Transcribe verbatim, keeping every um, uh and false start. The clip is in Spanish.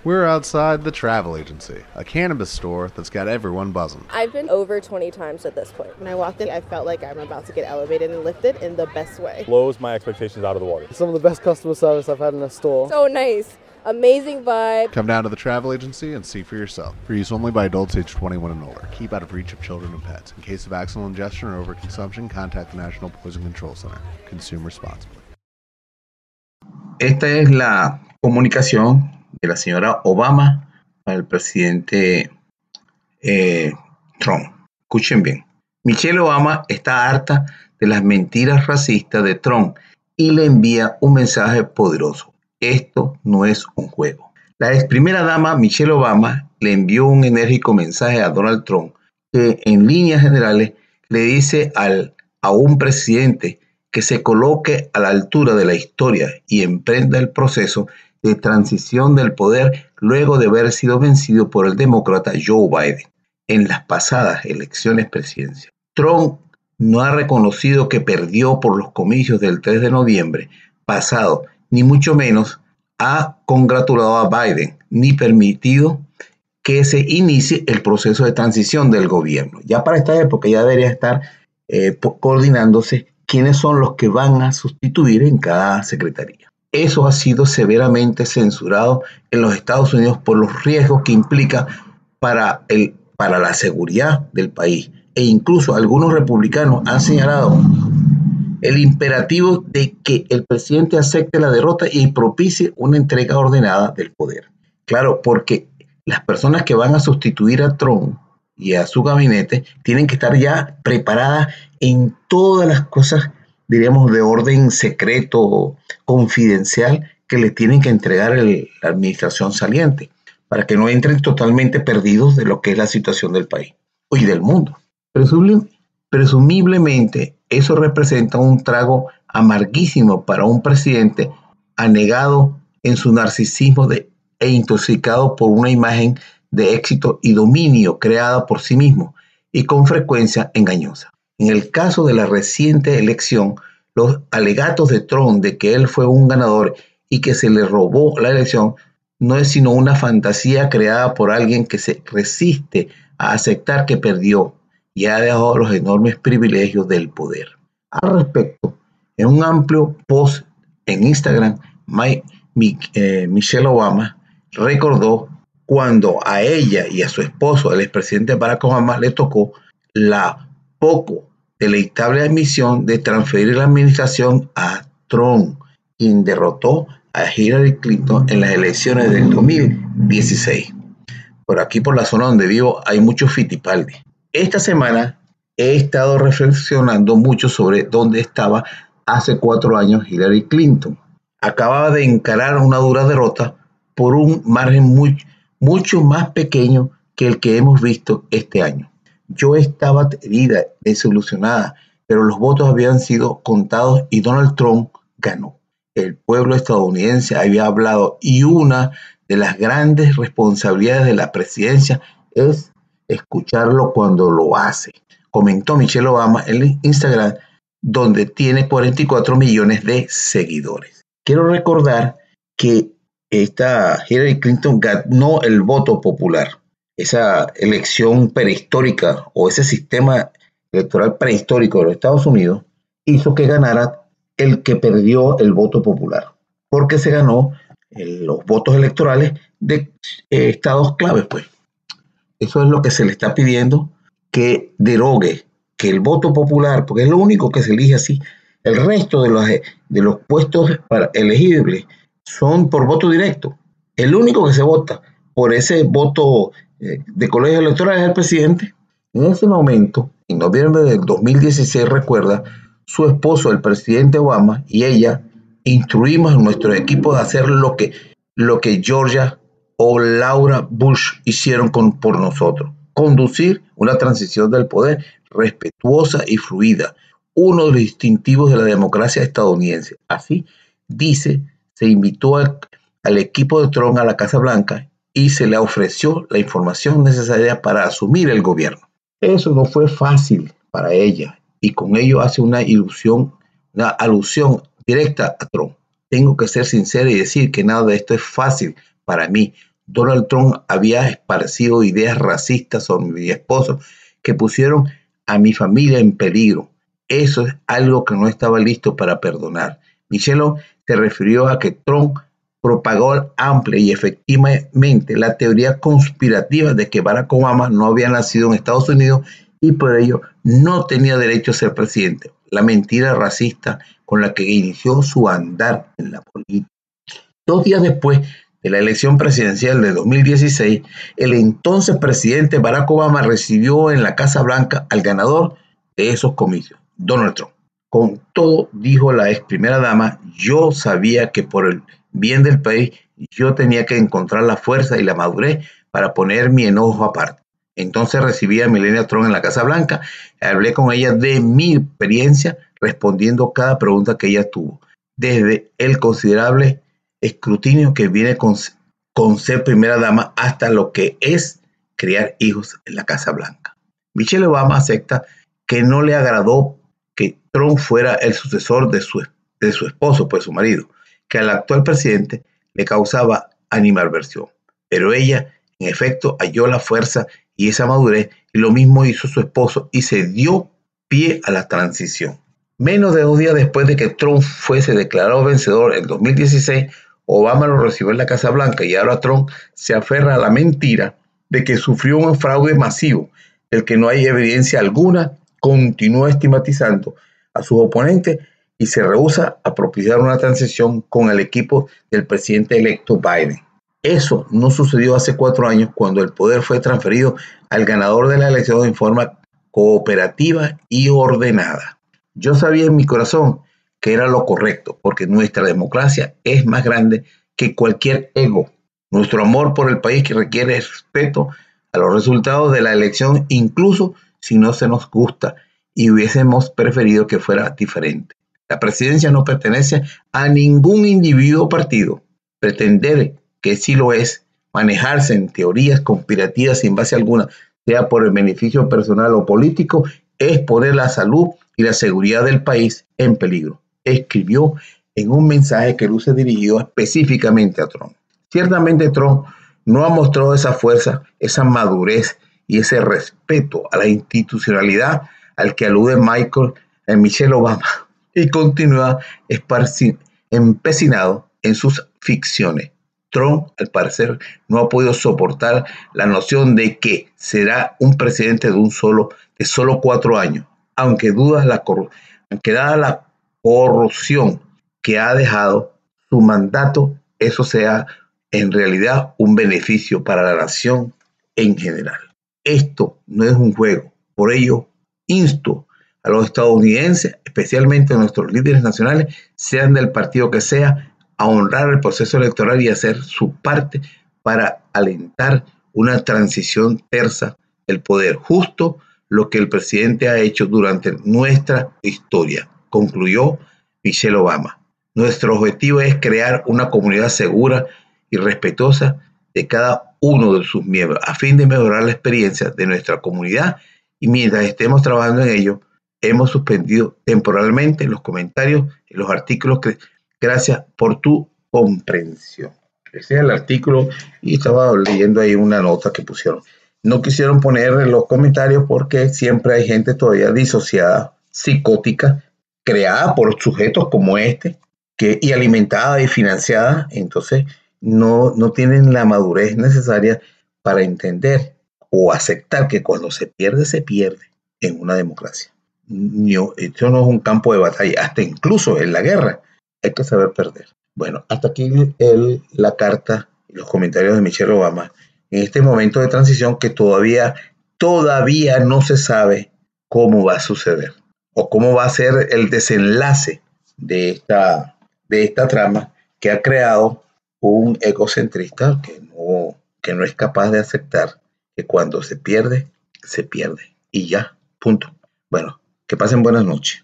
We're outside the Travel Agency, a cannabis store that's got everyone buzzing. I've been over twenty times at this point. When I walked in, I felt like I'm about to get elevated and lifted in the best way. Blows my expectations out of the water. Some of the best customer service I've had in a store. So nice. Amazing vibe. Come down to the Travel Agency and see for yourself. For use only by adults age twenty-one and older. Keep out of reach of children and pets. In case of accidental ingestion or overconsumption, contact the National Poison Control Center. Consume responsibly. Esta es la comunicación de la señora Obama al presidente eh, Trump. Escuchen bien. Michelle Obama está harta de las mentiras racistas de Trump y le envía un mensaje poderoso. Esto no es un juego. La ex primera dama Michelle Obama le envió un enérgico mensaje a Donald Trump que en líneas generales le dice al, a un presidente que se coloque a la altura de la historia y emprenda el proceso de transición del poder luego de haber sido vencido por el demócrata Joe Biden en las pasadas elecciones presidenciales. Trump no ha reconocido que perdió por los comicios del tres de noviembre pasado, ni mucho menos ha congratulado a Biden, ni permitido que se inicie el proceso de transición del gobierno. Ya para esta época ya debería estar eh, coordinándose quiénes son los que van a sustituir en cada secretaría. Eso ha sido severamente censurado en los Estados Unidos por los riesgos que implica para, el, para la seguridad del país. E incluso algunos republicanos han señalado el imperativo de que el presidente acepte la derrota y propicie una entrega ordenada del poder. Claro, porque las personas que van a sustituir a Trump y a su gabinete tienen que estar ya preparadas en todas las cosas, diríamos, de orden secreto o confidencial que le tienen que entregar el, la administración saliente para que no entren totalmente perdidos de lo que es la situación del país y del mundo. Presum- presumiblemente eso representa un trago amarguísimo para un presidente anegado en su narcisismo de, e intoxicado por una imagen de éxito y dominio creada por sí mismo y con frecuencia engañosa. En el caso de la reciente elección, los alegatos de Trump de que él fue un ganador y que se le robó la elección no es sino una fantasía creada por alguien que se resiste a aceptar que perdió y ha dejado los enormes privilegios del poder. Al respecto, en un amplio post en Instagram, My, mi, eh, Michelle Obama recordó cuando a ella y a su esposo, el expresidente Barack Obama, le tocó la poco deleitable misión de transferir la administración a Trump, quien derrotó a Hillary Clinton en las elecciones del dos mil dieciséis. Por aquí, por la zona donde vivo, hay muchos fitipaldi. Esta semana he estado reflexionando mucho sobre dónde estaba hace cuatro años Hillary Clinton. Acababa de encarar una dura derrota por un margen muy, mucho más pequeño que el que hemos visto este año. Yo estaba herida, desilusionada, pero los votos habían sido contados y Donald Trump ganó. El pueblo estadounidense había hablado y una de las grandes responsabilidades de la presidencia es escucharlo cuando lo hace, comentó Michelle Obama en Instagram, donde tiene cuarenta y cuatro millones de seguidores. Quiero recordar que esta Hillary Clinton ganó el voto popular. Esa elección prehistórica o ese sistema electoral prehistórico de los Estados Unidos hizo que ganara el que perdió el voto popular, porque se ganó eh, los votos electorales de eh, estados claves, pues. Eso es lo que se le está pidiendo, que derogue, que el voto popular, porque es lo único que se elige así. El resto de los, de los puestos para elegibles son por voto directo. El único que se vota por ese voto eh, de colegio electoral es el presidente. En ese momento, en noviembre del dos mil dieciséis, recuerda, su esposo, el presidente Obama, y ella instruimos a nuestro equipo de hacer lo que, lo que Georgia o Laura Bush hicieron con, por nosotros. Conducir una transición del poder respetuosa y fluida, uno de los distintivos de la democracia estadounidense. Así, dice, se invitó al, al equipo de Trump a la Casa Blanca y se le ofreció la información necesaria para asumir el gobierno. Eso no fue fácil para ella y con ello hace una ilusión, una alusión directa a Trump. Tengo que ser sincero y decir que nada de esto es fácil para mí. Donald Trump había esparcido ideas racistas sobre mi esposo que pusieron a mi familia en peligro. Eso es algo que no estaba listo para perdonar. Michelle se refirió a que Trump propagó amplia y efectivamente la teoría conspirativa de que Barack Obama no había nacido en Estados Unidos y por ello no tenía derecho a ser presidente. La mentira racista con la que inició su andar en la política. Dos días después de la elección presidencial de dos mil dieciséis, el entonces presidente Barack Obama recibió en la Casa Blanca al ganador de esos comicios, Donald Trump. Con todo, dijo la ex primera dama, yo sabía que por el bien del país yo tenía que encontrar la fuerza y la madurez para poner mi enojo aparte. Entonces recibí a Melania Trump en la Casa Blanca, hablé con ella de mi experiencia respondiendo cada pregunta que ella tuvo, desde el considerable escrutinio que viene con, con ser primera dama hasta lo que es criar hijos en la Casa Blanca. Michelle Obama acepta que no le agradó que Trump fuera el sucesor de su, de su esposo, pues su marido, que al actual presidente le causaba animadversión. Pero ella, en efecto, halló la fuerza y esa madurez, y lo mismo hizo su esposo, y se dio pie a la transición. Menos de dos días después de que Trump fuese declarado vencedor en dos mil dieciséis, Obama lo recibió en la Casa Blanca y ahora Trump se aferra a la mentira de que sufrió un fraude masivo, del que no hay evidencia alguna, continúa estigmatizando a sus oponentes y se rehúsa a propiciar una transición con el equipo del presidente electo Biden. Eso no sucedió hace cuatro años cuando el poder fue transferido al ganador de la elección en forma cooperativa y ordenada. Yo sabía en mi corazón que era lo correcto, porque nuestra democracia es más grande que cualquier ego. Nuestro amor por el país que requiere respeto a los resultados de la elección, incluso si no se nos gusta y hubiésemos preferido que fuera diferente. La presidencia no pertenece a ningún individuo o partido. Pretender que sí lo es, manejarse en teorías conspirativas sin base alguna, sea por el beneficio personal o político, es poner la salud y la seguridad del país en peligro, escribió en un mensaje que luce dirigido específicamente a Trump. Ciertamente Trump no ha mostrado esa fuerza, esa madurez y ese respeto a la institucionalidad al que alude Michael eh, Michelle Obama y continúa esparci- empecinado en sus ficciones. Trump, al parecer, no ha podido soportar la noción de que será un presidente de un solo, de solo cuatro años, aunque duda la corru- aunque dada la corrupción que ha dejado su mandato, eso sea en realidad un beneficio para la nación en general. Esto no es un juego, por ello insto a los estadounidenses, especialmente a nuestros líderes nacionales, sean del partido que sea, a honrar el proceso electoral y hacer su parte para alentar una transición tersa del poder, justo lo que el presidente ha hecho durante nuestra historia, concluyó Michelle Obama. Nuestro objetivo es crear una comunidad segura y respetuosa de cada uno de sus miembros, a fin de mejorar la experiencia de nuestra comunidad, y mientras estemos trabajando en ello, hemos suspendido temporalmente los comentarios y los artículos que gracias por tu comprensión. Ese es el artículo y estaba leyendo ahí una nota que pusieron. No quisieron poner los comentarios porque siempre hay gente todavía disociada, psicótica, creada por sujetos como este que, y alimentada y financiada. Entonces no, no tienen la madurez necesaria para entender o aceptar que cuando se pierde, se pierde en una democracia. No, esto no es un campo de batalla, hasta incluso en la guerra hay que saber perder. Bueno, hasta aquí el, la carta y los comentarios de Michelle Obama en este momento de transición que todavía, todavía no se sabe cómo va a suceder o cómo va a ser el desenlace de esta, de esta trama que ha creado un egocentrista que no, que no es capaz de aceptar que cuando se pierde, se pierde. Y ya, punto. Bueno, que pasen buenas noches.